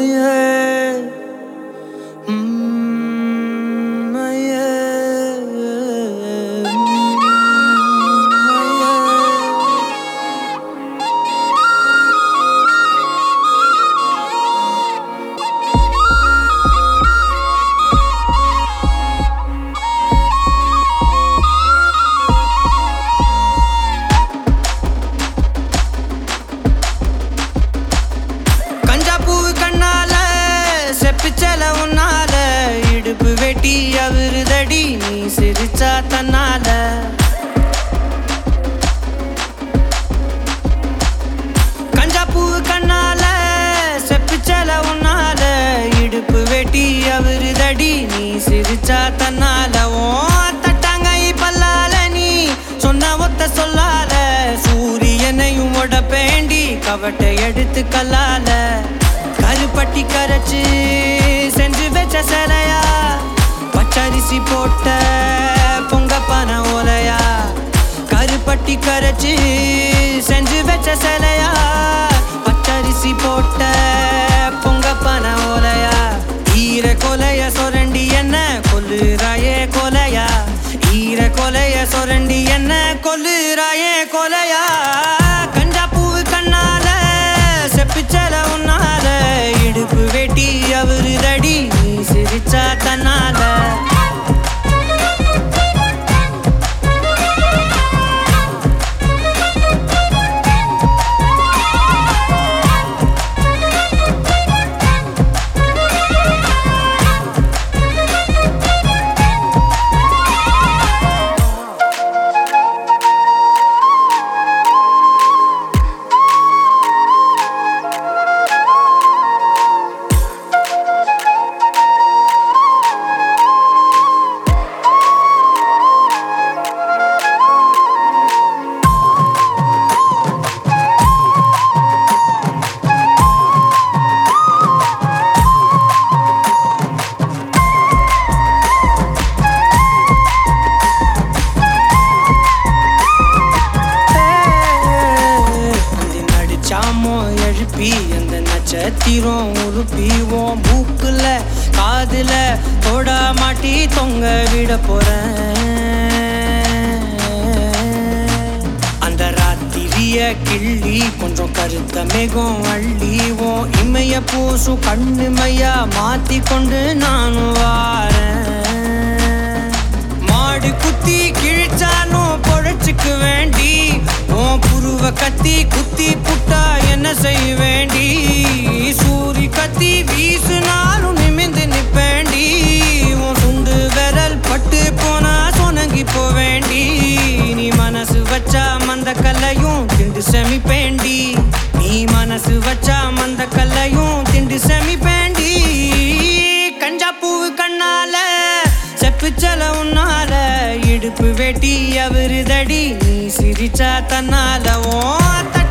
பிச்சல உன்னால இடுப்பு வெட்டி அவருதடி நீ சிரிச்சா தன்னால கஞ்சா பூ கண்ணால செப்பிச்சல உன்னால இடுப்பு வெட்டி அவருதடி நீ சிரிச்சா தன்னால ஓ தட்டாங்கை பல்லால நீ சொன்ன ஒத்த சொல்லால சூரியனையும் உடப்பேண்டி கவட்டை எடுத்து கல்லால கருப்பட்டி கரைச்சு செஞ்சு வச்ச சிலையா பச்சரிசி போட்ட பொங்க பன ஓலையா கருப்பட்டி கரைச்சு செஞ்சு வச்ச சிலையா பச்சரிசி போட்ட பொங்க பன ஓலையா ஈர கொலைய சொரண்டி என்ன கொல்லுறாயே கொலையா ஈர கொலைய சொரண்டி என்ன கொல்லுறாயே கொலையா கஞ்சா பூ கண்ணால செப்பிச்சல உன்னால இடுப்பு வெட்டி அவருதடி நீ சிரிச்சா தன்னால எழுப்பி அந்த நட்சத்திரம் உருப்பிவோம் மூக்குல காதுல தோடா மாட்டி தொங்க விட போறேன் அந்த ராத்திரிய கிள்ளி கொஞ்சம் கருத்த மேகம் அள்ளிவோம் இமைய பூசும் கண்ணு மையா மாத்தி கொண்டு நானும் வாரேன் மாடு குத்தி கிழிச்சாலும் பொழைச்சுக்கு வேண்டி உன் புருவ கத்தி குத்தி புட்டா என்ன செய்ய வேண்டி சூரி கத்தி வீசுனாலும் நிமிந்து நிப்பேண்டி உன் சுண்டு விரல் பட்டு போனா சொனங்கி போவேண்டி நீ மனசு வச்சா மந்த கல்லையும் திண்டு செமிப்பேண்டி நீ மனசு வச்சா மந்த கல்லையும் திண்டு செமிப்பேண்டி கஞ்சா பூவு கண்ணால செப்பிச்சல உன்னால இடுப்பு வெட்டி அவருதடி நீ சிரிச்சா தன்னால ஓ